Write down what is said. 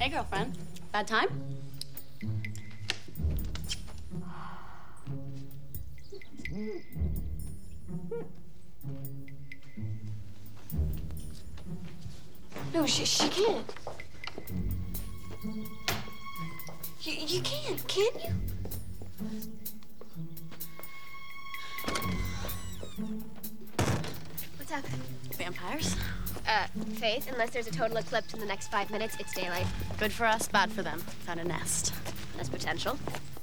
Hey, girlfriend. Bad time? No, she can't. You can't, can you? What's up? Vampires? Faith, unless there's a total eclipse in the next 5 minutes, it's daylight. Good for us, bad for them. Found a nest. That's potential.